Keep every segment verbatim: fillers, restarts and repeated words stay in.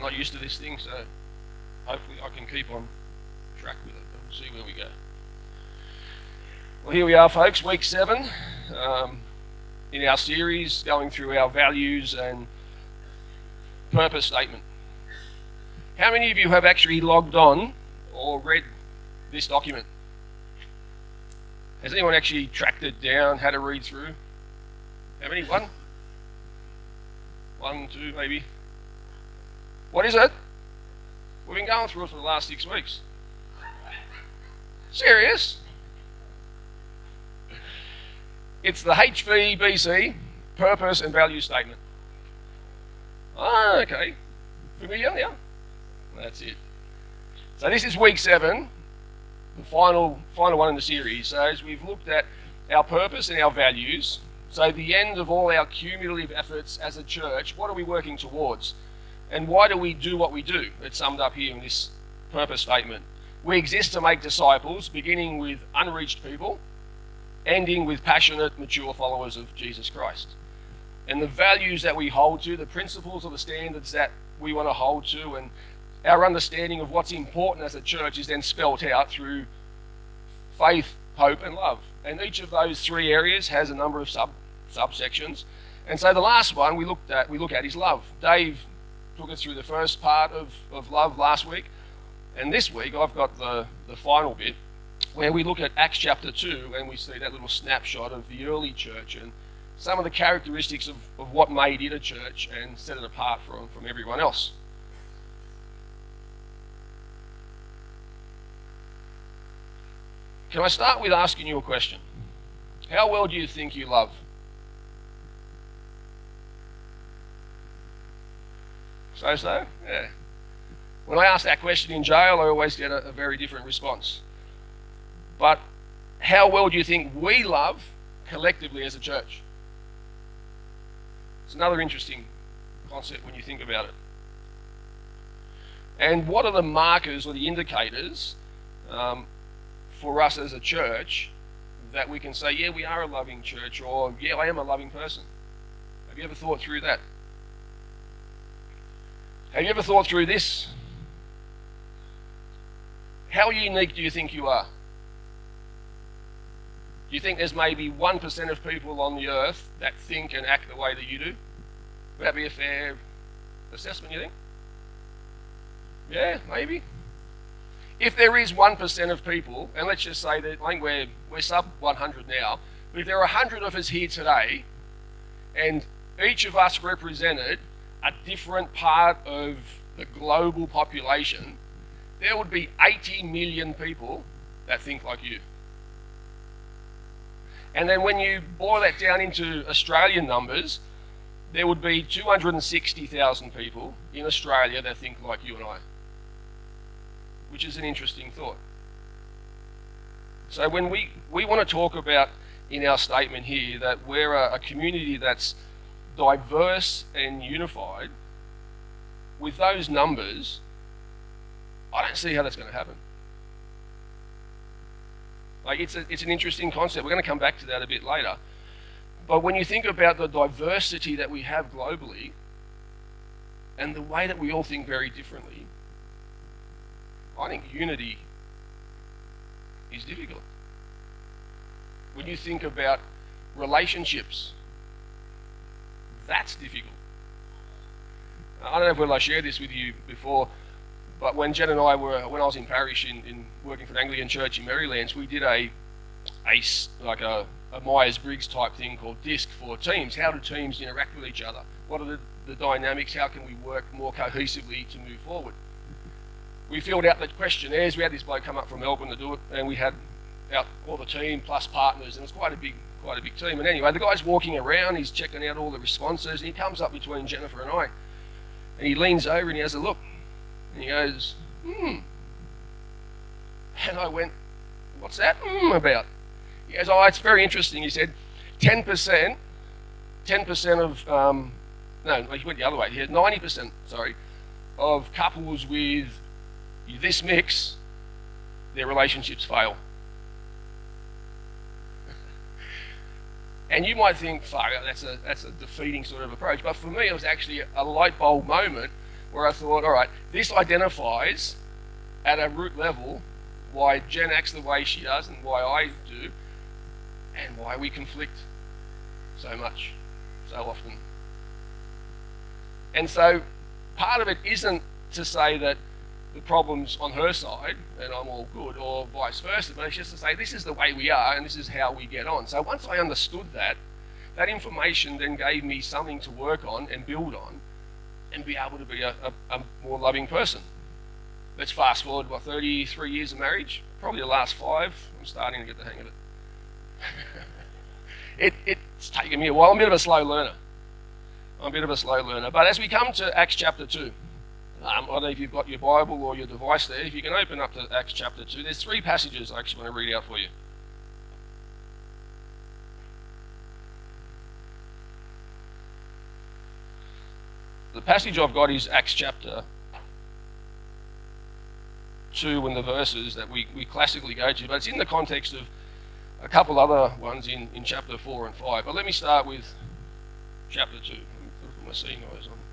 not used to this thing, so hopefully I can keep on track with it. We'll see where we go. Well, here we are, folks, week seven um, in our series going through our values and purpose statement. How many of you have actually logged on or read this document? Has anyone actually tracked it down, had a read through? How many? One? One, two, maybe? What is it? We've been going through it for the last six weeks. Serious? It's the H V B C, Purpose and Value Statement. Ah, okay. Familiar, yeah? That's it. So this is week seven, the final, final one in the series. So as we've looked at our purpose and our values, so the end of all our cumulative efforts as a church, what are we working towards? And why do we do what we do? It's summed up here in this purpose statement. We exist to make disciples, beginning with unreached people, ending with passionate, mature followers of Jesus Christ. And the values that we hold to, the principles or the standards that we want to hold to, and our understanding of what's important as a church is then spelt out through faith, hope, and love. And each of those three areas has a number of sub subsections. And so the last one we looked at, we look at is love. Dave took us through the first part of, of love last week. And this week I've got the, the final bit where we look at Acts chapter two and we see that little snapshot of the early church and some of the characteristics of, of what made it a church and set it apart from, from everyone else. Can I start with asking you a question? How well do you think you love? So-so? Yeah. When I ask that question in jail, I always get a, a very different response. But how well do you think we love collectively as a church? It's another interesting concept when you think about it. And what are the markers or the indicators um, for us as a church that we can say, yeah, we are a loving church, or yeah, I am a loving person? Have you ever thought through that? Have you ever thought through this? How unique do you think you are? Do you think there's maybe one percent of people on the earth that think and act the way that you do? Would that be a fair assessment, you think? Yeah, maybe. If there is one percent of people, and let's just say that I think we're, we're sub one hundred now, but if there are one hundred of us here today, and each of us represented a different part of the global population, there would be eighty million people that think like you. And then when you boil that down into Australian numbers, there would be two hundred sixty thousand people in Australia that think like you and I, which is an interesting thought. So when we, we want to talk about in our statement here that we're a, a community that's diverse and unified, with those numbers, I don't see how that's going to happen. Like it's, a, it's an interesting concept. We're going to come back to that a bit later. But when you think about the diversity that we have globally and the way that we all think very differently, I think unity is difficult. When you think about relationships, that's difficult. I don't know whether I shared this with you before, but when Jen and I were, when I was in parish in, in working for an Anglican church in Marylands, we did a, a like a, a Myers-Briggs type thing called DISC for teams. How do teams interact with each other? What are the, the dynamics? How can we work more cohesively to move forward? We filled out the questionnaires. We had this bloke come up from Melbourne to do it, and we had out all the team plus partners, and it was quite a big, quite a big team. And anyway, the guy's walking around, he's checking out all the responses, and he comes up between Jennifer and I, and he leans over and he has a look, and he goes, hmm. And I went, what's that hmm about? He goes, oh, it's very interesting. He said, ten percent, ten percent of, um, no, he went the other way. He had ninety percent, sorry, of couples with this mix, their relationships fail. And you might think, fuck, that's a, that's a defeating sort of approach. But for me, it was actually a light bulb moment where I thought, all right, this identifies at a root level why Jen acts the way she does and why I do, and why we conflict so much, so often. And so part of it isn't to say that the problem's on her side and I'm all good, or vice versa, but it's just to say this is the way we are and this is how we get on. So once I understood that, that information then gave me something to work on and build on and be able to be a, a, a more loving person. Let's fast forward, what, thirty-three years of marriage? Probably the last five. I'm starting to get the hang of it. it it's taken me a while. I'm a bit of a slow learner. I'm a bit of a slow learner. But as we come to Acts chapter two, um, I don't know if you've got your Bible or your device there. If you can open up to Acts chapter two, there's three passages I actually want to read out for you. The passage I've got is Acts chapter two and the verses that we, we classically go to, but it's in the context of a couple other ones in, in chapter four and five. But let me start with chapter two. Let me put my seeing eyes on.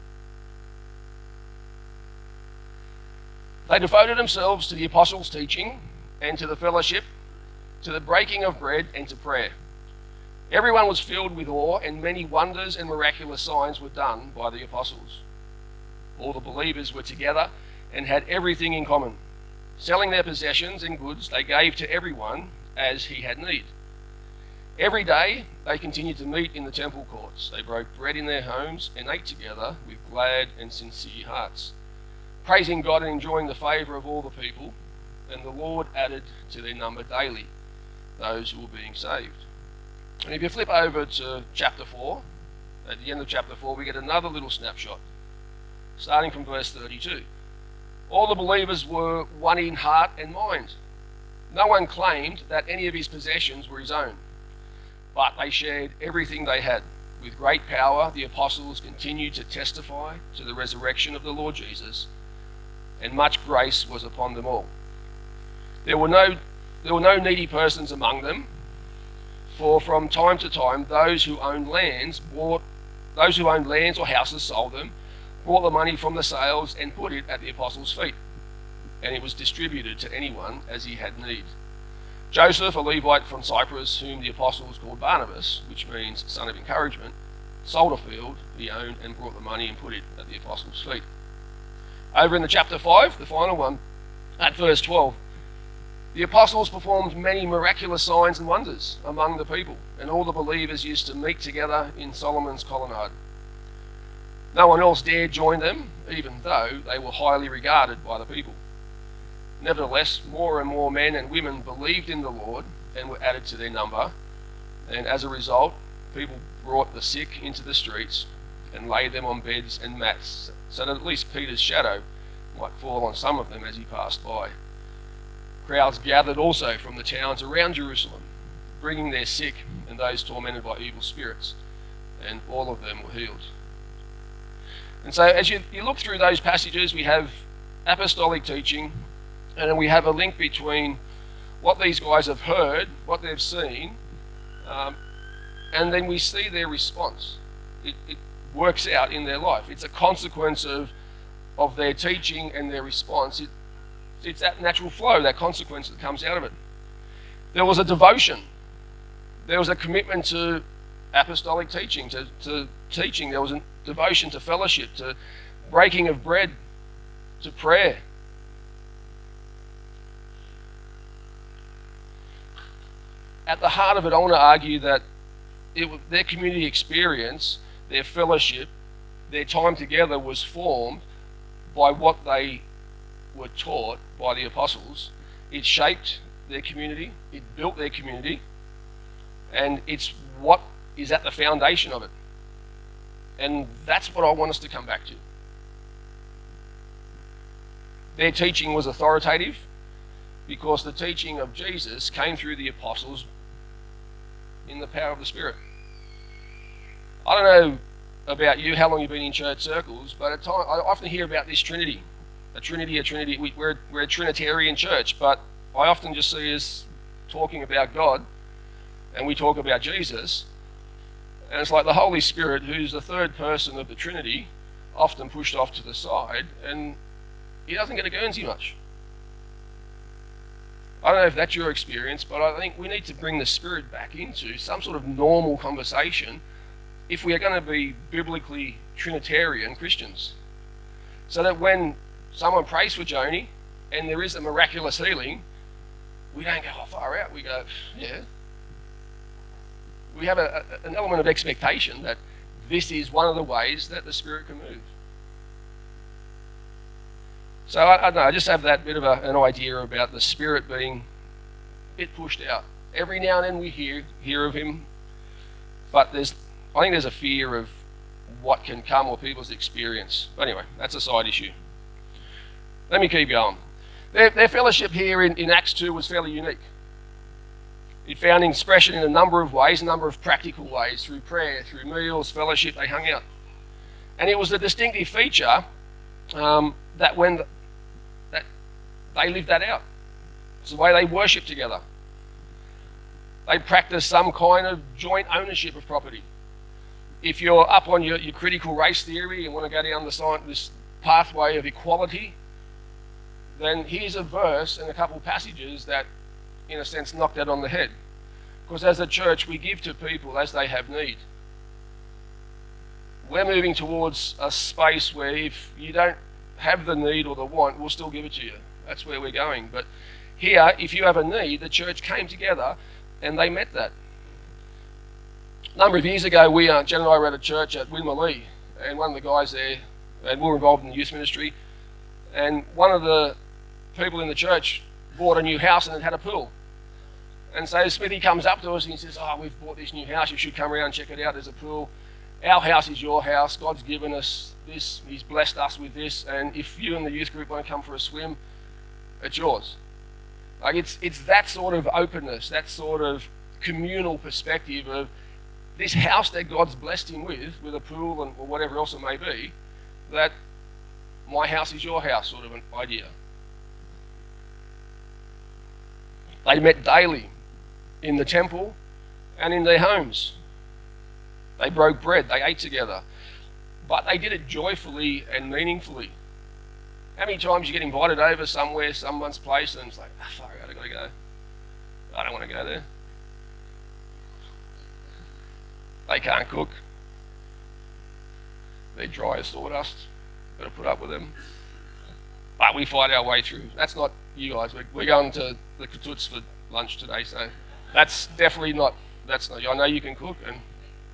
They devoted themselves to the apostles' teaching and to the fellowship, to the breaking of bread and to prayer. Everyone was filled with awe, and many wonders and miraculous signs were done by the apostles. All the believers were together and had everything in common. Selling their possessions and goods, they gave to everyone as he had need. Every day they continued to meet in the temple courts. They broke bread in their homes and ate together with glad and sincere hearts, praising God and enjoying the favour of all the people. And the Lord added to their number daily those who were being saved. And if you flip over to chapter four, at the end of chapter four, we get another little snapshot, starting from verse thirty-two. All the believers were one in heart and mind. No one claimed that any of his possessions were his own, but they shared everything they had. With great power, the apostles continued to testify to the resurrection of the Lord Jesus, and much grace was upon them all. There were no, there were no needy persons among them, for from time to time those who owned lands bought, those who owned lands or houses sold them, brought the money from the sales and put it at the apostles' feet, and it was distributed to anyone as he had need. Joseph, a Levite from Cyprus, whom the apostles called Barnabas, which means son of encouragement, sold a field he owned and brought the money and put it at the apostles' feet. Over in the chapter five, the final one, at verse twelve, the apostles performed many miraculous signs and wonders among the people, and all the believers used to meet together in Solomon's colonnade. No one else dared join them, even though they were highly regarded by the people. Nevertheless, more and more men and women believed in the Lord and were added to their number, and as a result, people brought the sick into the streets and laid them on beds and mats, so that at least Peter's shadow might fall on some of them as he passed by. Crowds gathered also from the towns around Jerusalem, bringing their sick and those tormented by evil spirits, and all of them were healed. And so as you, you look through those passages, we have apostolic teaching, and then we have a link between what these guys have heard, what they've seen, um, and then we see their response. It, it works out in their life. It's a consequence of, of their teaching and their response. It, it's that natural flow, that consequence that comes out of it. There was a devotion. There was a commitment to apostolic teaching, to, to teaching. There was a devotion to fellowship, to breaking of bread, to prayer. At the heart of it, I want to argue that it, their community experience, their fellowship, their time together was formed by what they were taught by the apostles. It shaped their community, it built their community, and it's what is at the foundation of it. And that's what I want us to come back to. Their teaching was authoritative because the teaching of Jesus came through the apostles in the power of the Spirit. I don't know about you, how long you've been in church circles, but at time, I often hear about this Trinity. A Trinity, a Trinity. We, we're, we're a Trinitarian church, but I often just see us talking about God, and we talk about Jesus, and it's like the Holy Spirit, who's the third person of the Trinity, often pushed off to the side, and he doesn't get a Guernsey much. I don't know if that's your experience, but I think we need to bring the Spirit back into some sort of normal conversation if we are going to be biblically Trinitarian Christians. So that when someone prays for Joni and there is a miraculous healing, we don't go, oh, far out. We go, yeah. We have a, a, an element of expectation that this is one of the ways that the Spirit can move. So I, I don't know, I just have that bit of a, an idea about the Spirit being a bit pushed out. Every now and then we hear hear of him, but there's I think there's a fear of what can come or people's experience. But anyway, that's a side issue. Let me keep going. Their, their fellowship here in, in Acts two was fairly unique. It found expression in a number of ways, a number of practical ways, through prayer, through meals, fellowship, they hung out. And it was a distinctive feature um, that when the, that they lived that out. It's the way they worship together. They practice some kind of joint ownership of property. If you're up on your, your critical race theory and want to go down the science, this pathway of equality, then here's a verse and a couple of passages that, in a sense, knock that on the head. Because as a church, we give to people as they have need. We're moving towards a space where if you don't have the need or the want, we'll still give it to you. That's where we're going. But here, if you have a need, the church came together and they met that. A number of years ago, we, uh, Jen and I were at a church at Winmalee, and one of the guys there, and we were involved in the youth ministry, and one of the people in the church bought a new house and it had a pool. And so Smithy comes up to us and he says, oh, we've bought this new house, you should come around and check it out, there's a pool. Our house is your house, God's given us this, he's blessed us with this, and if you and the youth group want to come for a swim, it's yours. Like it's, it's that sort of openness, that sort of communal perspective of this house that God's blessed him with, with a pool and or whatever else it may be, that my house is your house sort of an idea. They met daily in the temple and in their homes. They broke bread, they ate together, but they did it joyfully and meaningfully. How many times you get invited over somewhere, someone's place, and it's like, ah, far out, I've got to go. I don't want to go there. They can't cook. They're dry as sawdust. Got to put up with them. But we fight our way through. That's not you guys. We're, we're going to the Katuts for lunch today, so that's definitely not. That's not. I know you can cook, and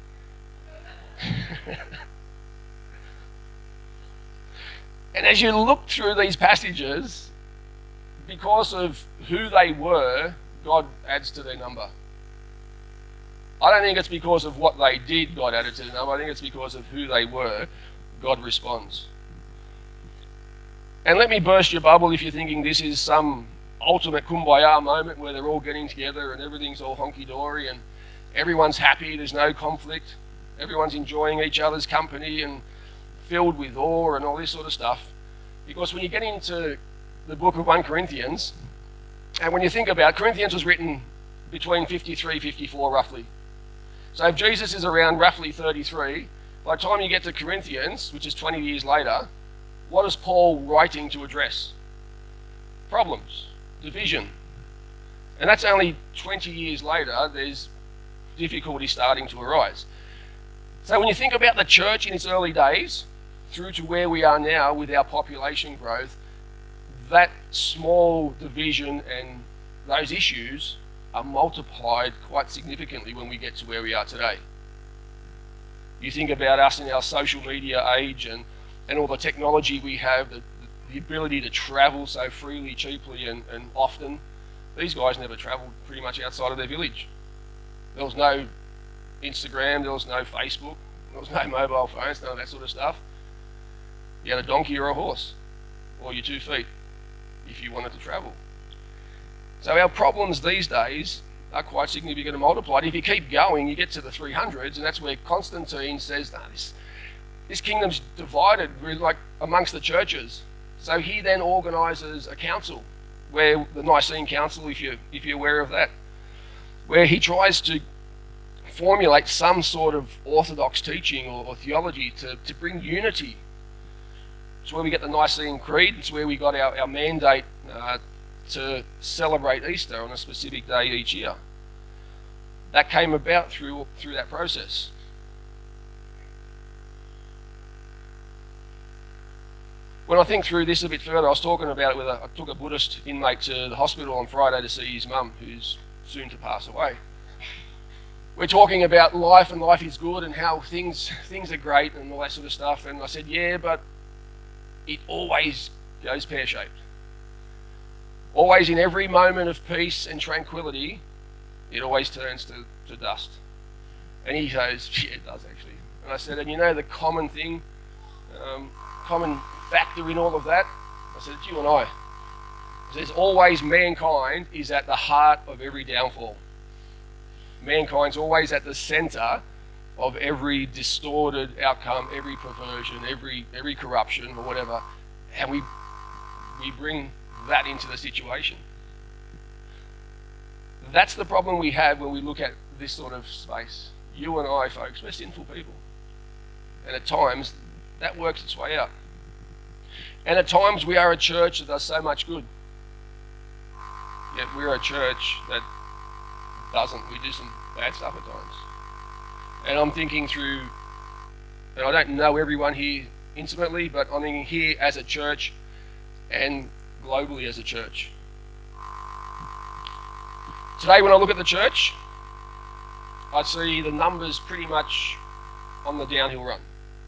and as you look through these passages, because of who they were, God adds to their number. I don't think it's because of what they did God added to the number. I think it's because of who they were, God responds. And let me burst your bubble if you're thinking this is some ultimate kumbaya moment where they're all getting together and everything's all honky-dory and everyone's happy, there's no conflict, everyone's enjoying each other's company and filled with awe and all this sort of stuff. Because when you get into the book of First Corinthians, and when you think about it, Corinthians was written between fifty-three, fifty-four roughly. So if Jesus is around roughly thirty-three, by the time you get to Corinthians, which is twenty years later, what is Paul writing to address? Problems, division. And that's only twenty years later, there's difficulty starting to arise. So when you think about the church in its early days, through to where we are now with our population growth, that small division and those issues are multiplied quite significantly when we get to where we are today. You think about us in our social media age and, and all the technology we have, the, the ability to travel so freely, cheaply and, and often. These guys never travelled pretty much outside of their village. There was no Instagram, there was no Facebook, there was no mobile phones, none of that sort of stuff. You had a donkey or a horse, or your two feet, if you wanted to travel. So our problems these days are quite significant and multiplied. If you keep going, you get to the three hundreds, and that's where Constantine says, nah, this, this kingdom's divided like amongst the churches. So he then organises a council, where the Nicene Council, if, you, if you're aware of that, where he tries to formulate some sort of orthodox teaching or, or theology to, to bring unity It's where we get the Nicene Creed. It's where we got our, our mandate uh, to celebrate Easter on a specific day each year. That came about through, through that process. When I think through this a bit further, I was talking about it with a, I took a Buddhist inmate to the hospital on Friday to see his mum, who's soon to pass away. We're talking about life and life is good and how things things are great and all that sort of stuff. And I said, yeah, but it always goes pear-shaped. Always in every moment of peace and tranquility, it always turns to, to dust. And he goes, yeah, it does actually. And I said, and you know the common thing, um, common factor in all of that? I said, it's you and I. I said, it's always mankind is at the heart of every downfall. Mankind's always at the center of every distorted outcome, every perversion, every every corruption or whatever, and we we bring that into the situation. That's the problem we have when we look at this sort of space. You and I, folks, we're sinful people. And at times, that works its way out. And at times, we are a church that does so much good. Yet we're a church that doesn't. We do some bad stuff at times. And I'm thinking through, and I don't know everyone here intimately, but I'm thinking here as a church and globally as a church. Today when I look at the church, I see the numbers pretty much on the downhill run.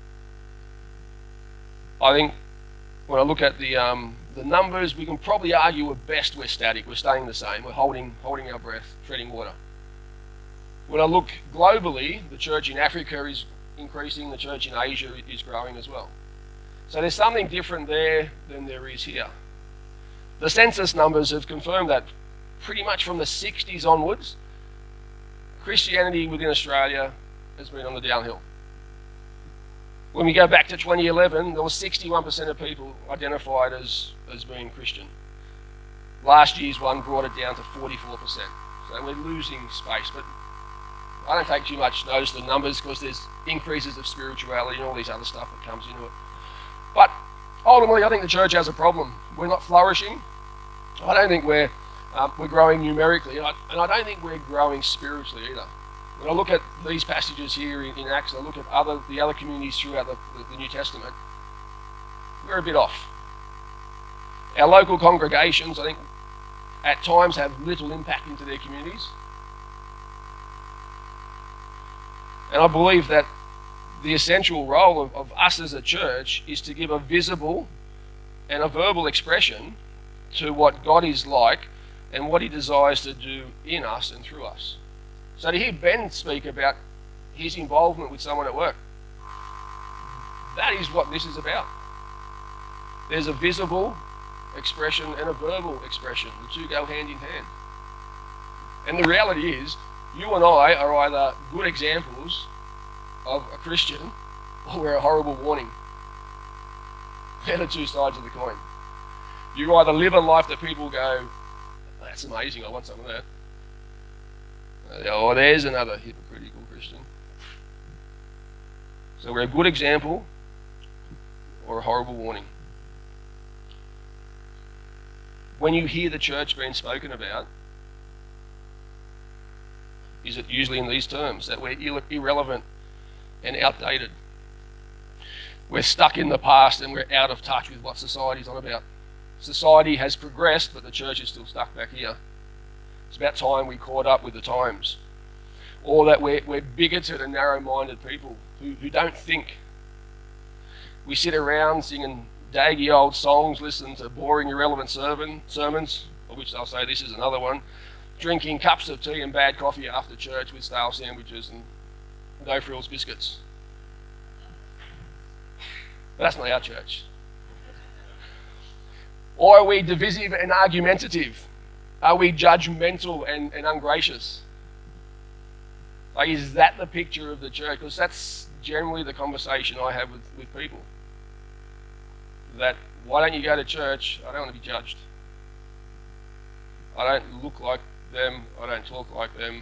I think when I look at the um, the numbers, we can probably argue at best we're static, we're staying the same, we're holding holding our breath, treading water. When I look globally, the church in Africa is increasing, the church in Asia is growing as well. So there's something different there than there is here. The census numbers have confirmed that pretty much from the sixties onwards, Christianity within Australia has been on the downhill. When we go back to twenty eleven, there was sixty-one percent of people identified as, as being Christian. Last year's one brought it down to forty-four percent. So we're losing space, but I don't take too much notice of the numbers because there's increases of spirituality and all these other stuff that comes into it. But ultimately, I think the church has a problem. We're not flourishing. I don't think we're, um, we're growing numerically, and I, and I don't think we're growing spiritually either. When I look at these passages here in, in Acts, and I look at other the other communities throughout the, the, the New Testament, we're a bit off. Our local congregations, I think, at times have little impact into their communities. And I believe that the essential role of, of us as a church is to give a visible and a verbal expression to what God is like and what he desires to do in us and through us. So to hear Ben speak about his involvement with someone at work, that is what this is about. There's a visible expression and a verbal expression. The two go hand in hand. And the reality is, you and I are either good examples of a Christian or we're a horrible warning. They're the two sides of the coin. You either live a life that people go, that's amazing, I want some of that. Oh, there's another hypocritical Christian. So we're a good example or a horrible warning. When you hear the church being spoken about, is it usually in these terms, that we're irrelevant and outdated? We're stuck in the past and we're out of touch with what society's on about. Society has progressed, but the church is still stuck back here. It's about time we caught up with the times. Or that we're, we're bigoted and narrow-minded people who, who don't think. We sit around singing daggy old songs, listening to boring, irrelevant sermon, sermons, of which they'll say this is another one, drinking cups of tea and bad coffee after church with stale sandwiches and no-frills biscuits. But that's not our church. Or are we divisive and argumentative? Are we judgmental and, and ungracious? Like, is that the picture of the church? Because that's generally the conversation I have with, with people. That, why don't you go to church? I don't want to be judged. I don't look like them. I don't talk like them.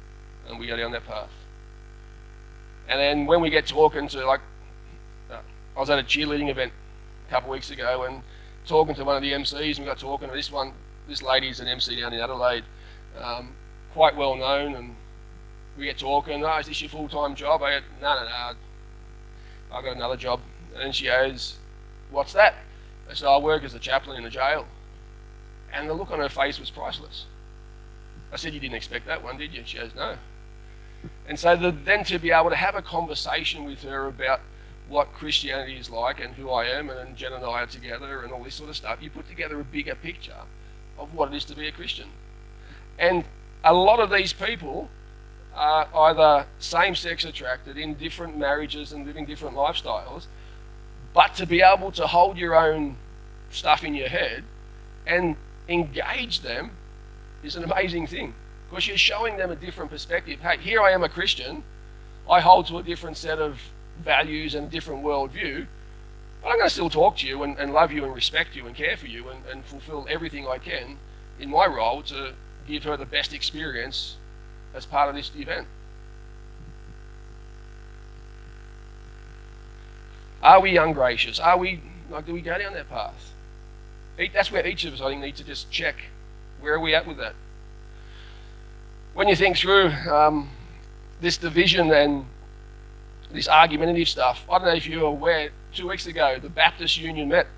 And we go down that path. And then when we get talking to, like, uh, I was at a cheerleading event a couple of weeks ago and talking to one of the M Cs, and we got talking to this one. This lady's an M C down in Adelaide, um, quite well known, and we get talking. Oh, is this your full-time job? I go, no, no, no. I've got another job. And she goes, what's that? I said, I work as a chaplain in a jail. And the look on her face was priceless. I said, you didn't expect that one, did you? She goes, no. And so the, then to be able to have a conversation with her about what Christianity is like and who I am, and then Jen and I are together and all this sort of stuff, you put together a bigger picture of what it is to be a Christian. And a lot of these people are either same-sex attracted in different marriages and living different lifestyles, but to be able to hold your own stuff in your head and engage them is an amazing thing, because you're showing them a different perspective. Hey, here I am a Christian, I hold to a different set of values and a different worldview, but I'm going to still talk to you and, and love you and respect you and care for you and, and fulfill everything I can in my role to give her the best experience as part of this event. Are we ungracious? Are we, like, do we go down that path? That's where each of us, I think, need to just check, where are we at with that? When you think through um, this division and this argumentative stuff, I don't know if you're aware, two weeks ago, the Baptist Union met.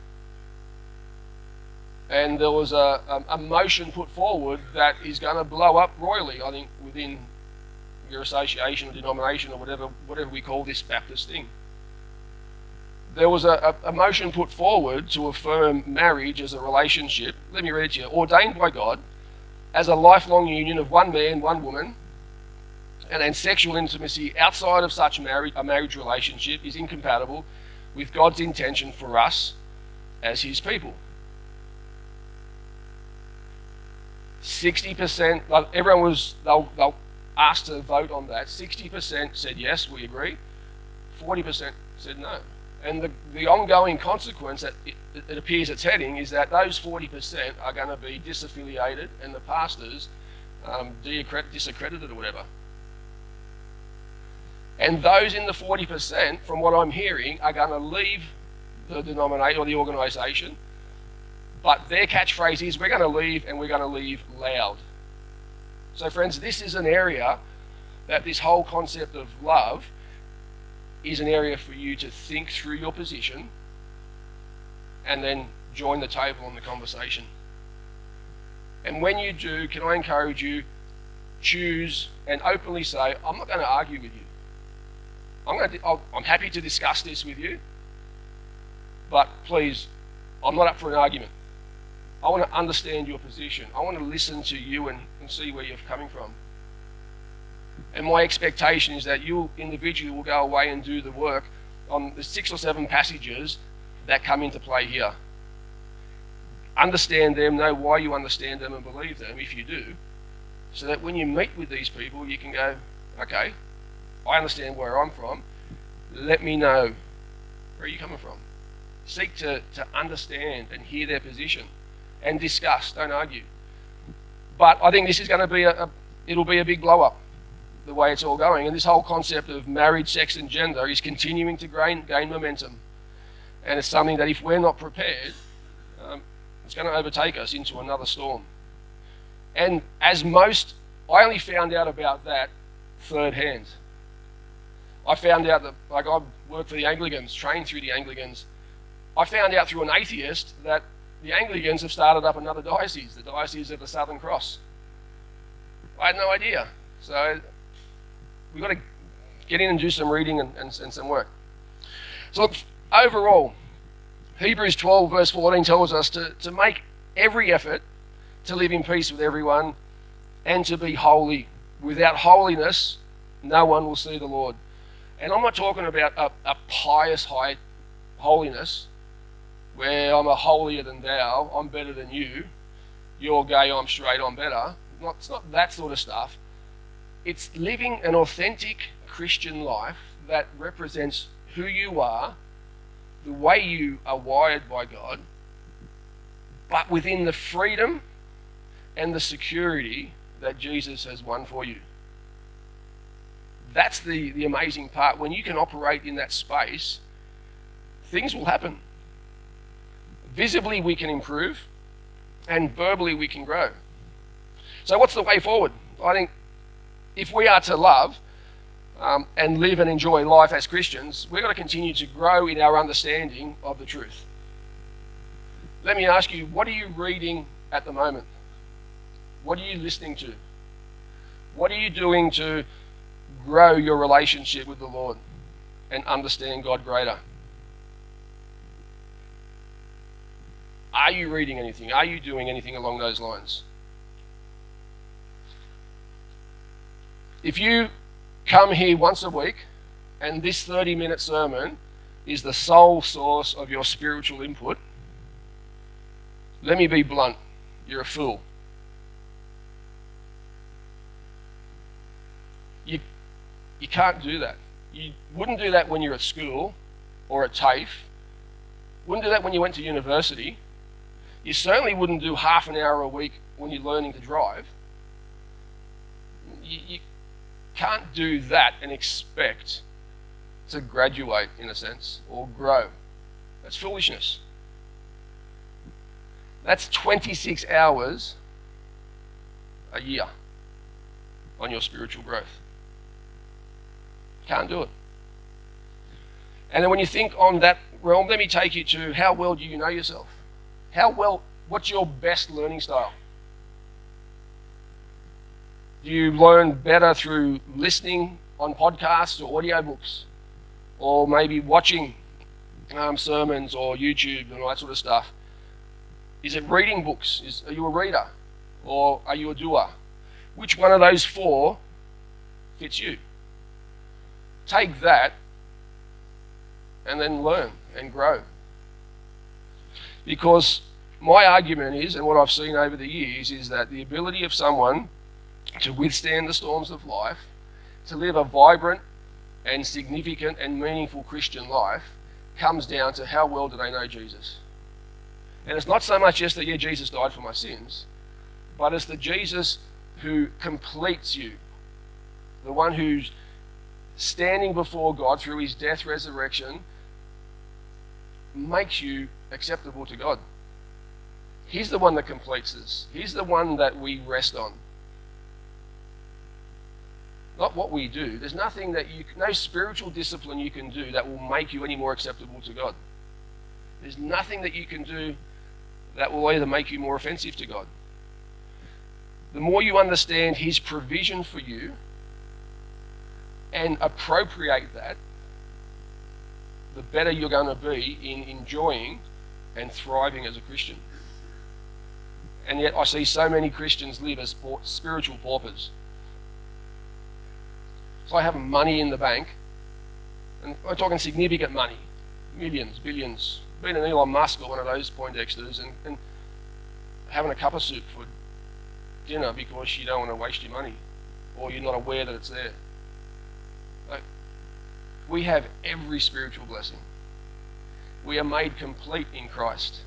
And there was a, a, a motion put forward that is going to blow up royally, I think, within your association or denomination or whatever, whatever we call this Baptist thing. There was a, a, a motion put forward to affirm marriage as a relationship, let me read it to you, ordained by God as a lifelong union of one man, one woman, and then sexual intimacy outside of such marriage, a marriage relationship is incompatible with God's intention for us as his people. sixty percent, everyone was, they'll, they'll asked to vote on that. sixty percent said yes, we agree. forty percent said no. And the, the ongoing consequence that it, it appears it's heading is that those forty percent are going to be disaffiliated and the pastors um, disaccredited or whatever. And those in the forty percent, from what I'm hearing, are going to leave the denomination or the organisation, but their catchphrase is, we're going to leave and we're going to leave loud. So friends, this is an area that this whole concept of love is an area for you to think through your position and then join the table on the conversation. And when you do, can I encourage you, choose and openly say, I'm not going to argue with you. I'm, going to, I'll, I'm happy to discuss this with you, but please, I'm not up for an argument. I want to understand your position. I want to listen to you and, and see where you're coming from. And my expectation is that you individually will go away and do the work on the six or seven passages that come into play here. Understand them, know why you understand them and believe them, if you do, so that when you meet with these people, you can go, okay, I understand where I'm from. Let me know where are you coming from. Seek to, to understand and hear their position and discuss, don't argue. But I think this is going to be a, a it'll be a big blow up, the way it's all going. And this whole concept of marriage, sex and gender is continuing to gain, gain momentum. And it's something that if we're not prepared, um, it's going to overtake us into another storm. And as most, I only found out about that third hand. I found out that, like, I worked for the Anglicans, trained through the Anglicans. I found out through an atheist that the Anglicans have started up another diocese, the Diocese of the Southern Cross. I had no idea. So we've got to get in and do some reading and, and, and some work. So look, overall, Hebrews twelve verse fourteen tells us to, to make every effort to live in peace with everyone and to be holy. Without holiness, no one will see the Lord. And I'm not talking about a, a pious high holiness where I'm a holier than thou, I'm better than you, you're gay, I'm straight, I'm better. Not, it's not that sort of stuff. It's living an authentic Christian life that represents who you are, the way you are wired by God, but within the freedom and the security that Jesus has won for you. That's the, the amazing part. When you can operate in that space, things will happen. Visibly we can improve, and verbally we can grow. So what's the way forward? I think if we are to love um, and live and enjoy life as Christians, we've got to continue to grow in our understanding of the truth. Let me ask you, what are you reading at the moment? What are you listening to? What are you doing to grow your relationship with the Lord and understand God greater? Are you reading anything? Are you doing anything along those lines? If you come here once a week and this thirty minute sermon is the sole source of your spiritual input, let me be blunt, you're a fool. You, you can't do that. You wouldn't do that when you're at school or at TAFE. Wouldn't do that when you went to university. You certainly wouldn't do half an hour a week when you're learning to drive. You, you can't do that and expect to graduate, in a sense, or grow. That's foolishness. That's twenty-six hours a year on your spiritual growth. Can't do it. And then when you think on that realm, let me take you to how well do you know yourself? How well, what's your best learning style? Do you learn better through listening on podcasts or audiobooks? Or maybe watching um, sermons or YouTube and all that sort of stuff? Is it reading books? Is, are you a reader? Or are you a doer? Which one of those four fits you? Take that and then learn and grow. Because my argument is, and what I've seen over the years, is that the ability of someone to withstand the storms of life, to live a vibrant and significant and meaningful Christian life, comes down to how well do they know Jesus. And it's not so much just that, yeah, Jesus died for my sins, but it's the Jesus who completes you, the one who's standing before God through his death, resurrection, makes you acceptable to God. He's the one that completes us. He's the one that we rest on. Not what we do. There's nothing that you, no spiritual discipline you can do that will make you any more acceptable to God. There's nothing that you can do that will either make you more offensive to God. The more you understand his provision for you and appropriate that, the better you're going to be in enjoying and thriving as a Christian. And yet I see so many Christians live as spiritual paupers. So I have money in the bank, and I'm talking significant money, millions, billions. Being an Elon Musk or one of those Poindexters and, and having a cup of soup for dinner because you don't want to waste your money or you're not aware that it's there. Like, we have every spiritual blessing. We are made complete in Christ.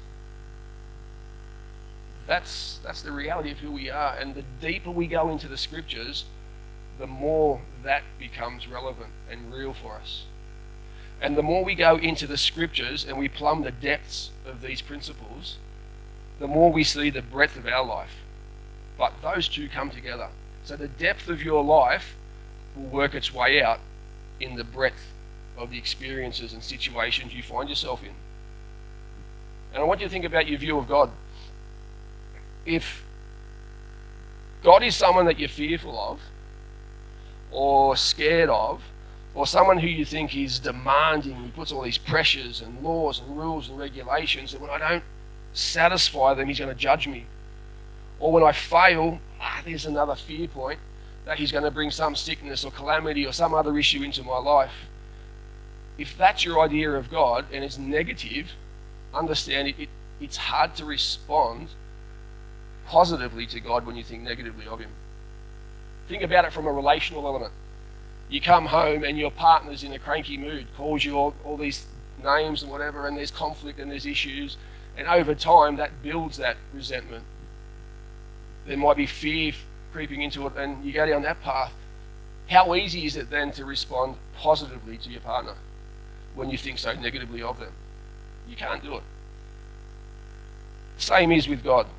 That's, that's the reality of who we are. And the deeper we go into the scriptures, the more that becomes relevant and real for us. And the more we go into the scriptures and we plumb the depths of these principles, the more we see the breadth of our life. But those two come together. So the depth of your life will work its way out in the breadth of the experiences and situations you find yourself in. And I want you to think about your view of God. If God is someone that you're fearful of, or scared of, or someone who you think is demanding, he puts all these pressures and laws and rules and regulations, and when I don't satisfy them, he's going to judge me. Or when I fail, ah, there's another fear point that he's going to bring some sickness or calamity or some other issue into my life. If that's your idea of God and it's negative, understand it, it it's hard to respond positively to God when you think negatively of him. Think about it from a relational element. You come home and your partner's in a cranky mood, calls you all, all these names and whatever, and there's conflict and there's issues, and over time that builds that resentment. There might be fear creeping into it, and you go down that path. How easy is it then to respond positively to your partner when you think so negatively of them? You can't do it. Same is with God.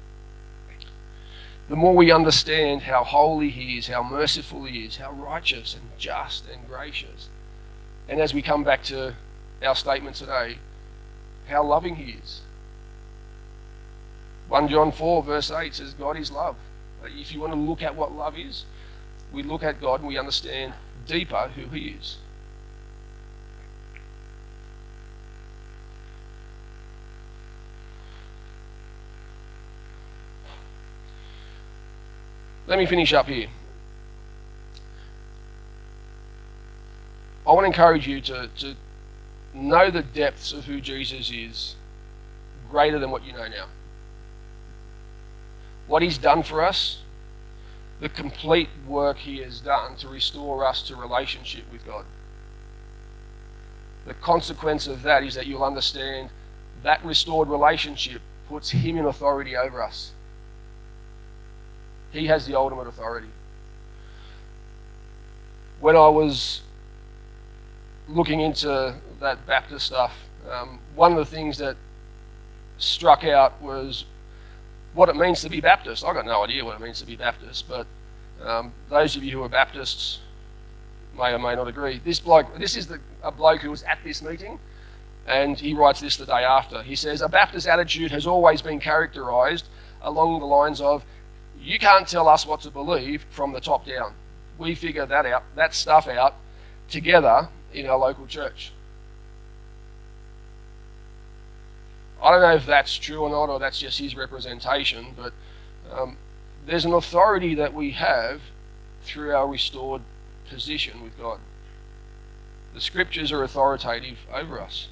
The more we understand how holy he is, how merciful he is, how righteous and just and gracious, and as we come back to our statement today, how loving he is. First John four verse eight says God is love. If you want to look at what love is, we look at God and we understand deeper who he is. Let me finish up here. I want to encourage you to, to know the depths of who Jesus is greater than what you know now. What he's done for us, the complete work he has done to restore us to relationship with God. The consequence of that is that you'll understand that restored relationship puts him in authority over us. He has the ultimate authority. When I was looking into that Baptist stuff, um, one of the things that struck out was what it means to be Baptist. I got no idea what it means to be Baptist, but um, those of you who are Baptists may or may not agree. This bloke, this is the, a bloke who was at this meeting, and he writes this the day after. He says, a Baptist attitude has always been characterized along the lines of, you can't tell us what to believe from the top down. We figure that out, that stuff out together in our local church. I don't know if that's true or not, or that's just his representation, but um, there's an authority that we have through our restored position with God. The scriptures are authoritative over us.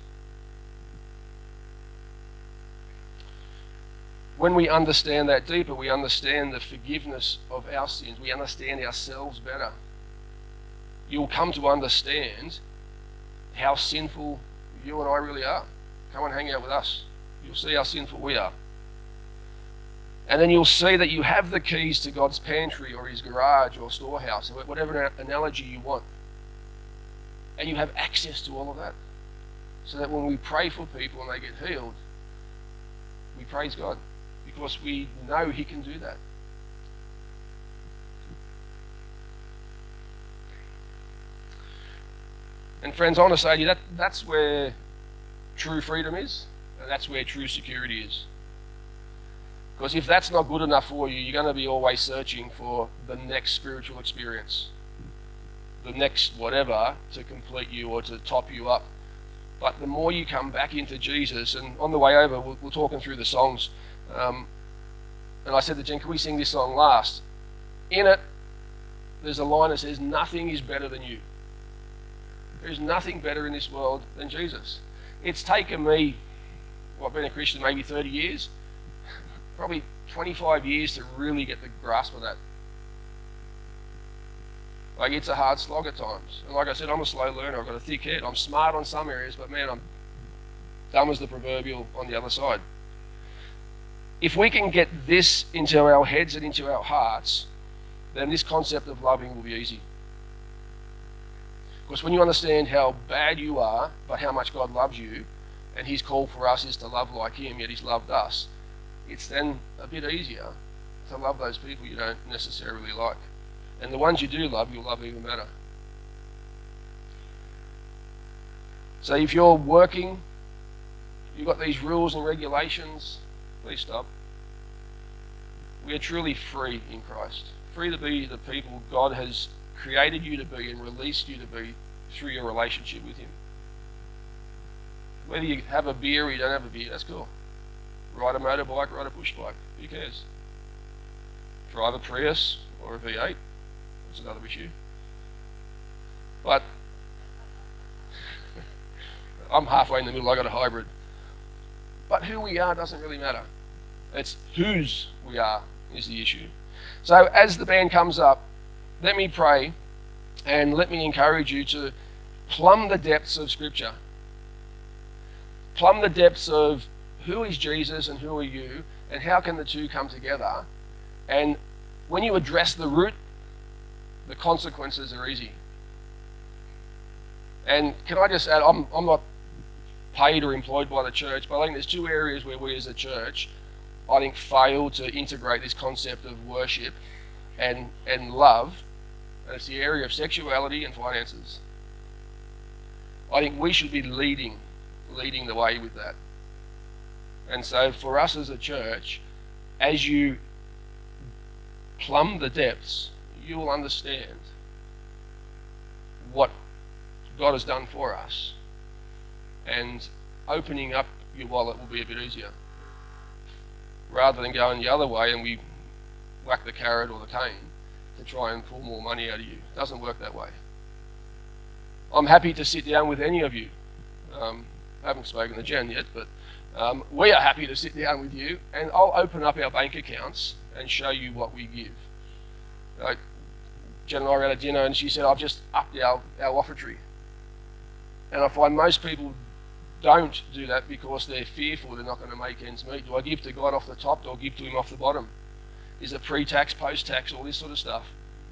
When we understand that deeper, we understand the forgiveness of our sins. We understand ourselves better. You'll come to understand how sinful you and I really are. Come and hang out with us. You'll see how sinful we are. And then you'll see that you have the keys to God's pantry or his garage or storehouse, or whatever analogy you want. And you have access to all of that. So that when we pray for people and they get healed, we praise God. Because we know he can do that. And friends, I want to say to you that that's where true freedom is, and that's where true security is. Because if that's not good enough for you, you're going to be always searching for the next spiritual experience, the next whatever to complete you or to top you up. But the more you come back into Jesus, and on the way over, we're, we're talking through the songs, um, and I said to Jen, can we sing this song last? In it, there's a line that says, nothing is better than you. There's nothing better in this world than Jesus. It's taken me, well, I've been a Christian maybe thirty years, probably twenty-five years to really get the grasp of that. Like, it's a hard slog at times. And like I said, I'm a slow learner. I've got a thick head. I'm smart on some areas, but man, I'm dumb as the proverbial on the other side. If we can get this into our heads and into our hearts, then this concept of loving will be easy. Because when you understand how bad you are, but how much God loves you, and his call for us is to love like him, yet he's loved us, it's then a bit easier to love those people you don't necessarily like. And the ones you do love, you'll love even better. So if you're working, you've got these rules and regulations, please stop. We are truly free in Christ. Free to be the people God has created you to be and released you to be through your relationship with him. Whether you have a beer or you don't have a beer, that's cool. Ride a motorbike, ride a push bike, who cares? Drive a Prius or a V eight, that's another issue. But I'm halfway in the middle, I got a hybrid. But who we are doesn't really matter. It's whose we are is the issue. So as the band comes up, let me pray and let me encourage you to plumb the depths of Scripture. Plumb the depths of who is Jesus and who are you, and how can the two come together. And when you address the root, the consequences are easy. And can I just add, I'm, I'm not paid or employed by the church, but I think there's two areas where we as a church, I think, fail to integrate this concept of worship and, and love, and it's the area of sexuality and finances. I think we should be leading, leading the way with that. And so for us as a church, as you plumb the depths, you will understand what God has done for us, and opening up your wallet will be a bit easier, rather than going the other way and we whack the carrot or the cane to try and pull more money out of you. It doesn't work that way. I'm happy to sit down with any of you. Um, I haven't spoken to Jen yet, but um, we are happy to sit down with you, and I'll open up our bank accounts and show you what we give. Like, Jen and I were at a dinner and she said, I've just upped our, our offertory. And I find most people don't do that because they're fearful they're not going to make ends meet. Do I give to God off the top? Do I give to him off the bottom? Is it pre-tax, post-tax, all this sort of stuff?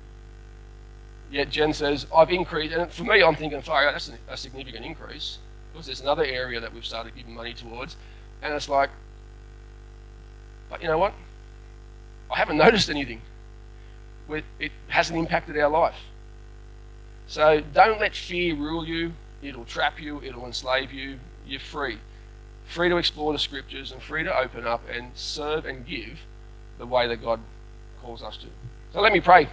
Yet Jen says, I've increased, and for me I'm thinking, fire, that's a significant increase, because there's another area that we've started giving money towards, and it's like, but you know what? I haven't noticed anything. It hasn't impacted our life. So don't let fear rule you. It'll trap you, it'll enslave you. You're free. Free to explore the scriptures and free to open up and serve and give the way that God calls us to. So let me pray.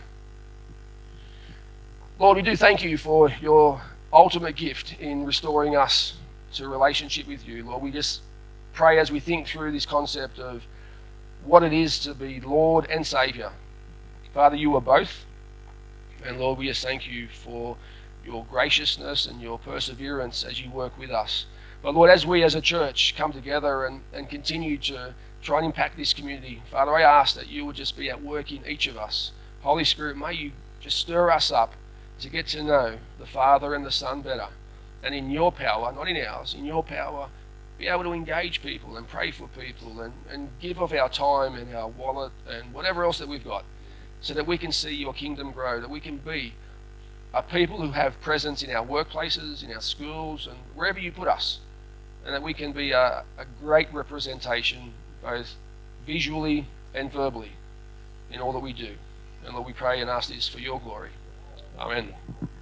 Lord, we do thank you for your ultimate gift in restoring us to a relationship with you. Lord, we just pray as we think through this concept of what it is to be Lord and Saviour. Father, you are both. And Lord, we just thank you for your graciousness and your perseverance as you work with us. But Lord, as we as a church come together and, and continue to try and impact this community, Father, I ask that you would just be at work in each of us. Holy Spirit, may you just stir us up to get to know the Father and the Son better. And in your power, not in ours, in your power, be able to engage people and pray for people and, and give of our time and our wallet and whatever else that we've got, so that we can see your kingdom grow, that we can be a people who have presence in our workplaces, in our schools, and wherever you put us, and that we can be a, a great representation, both visually and verbally, in all that we do. And Lord, we pray and ask this for your glory. Amen.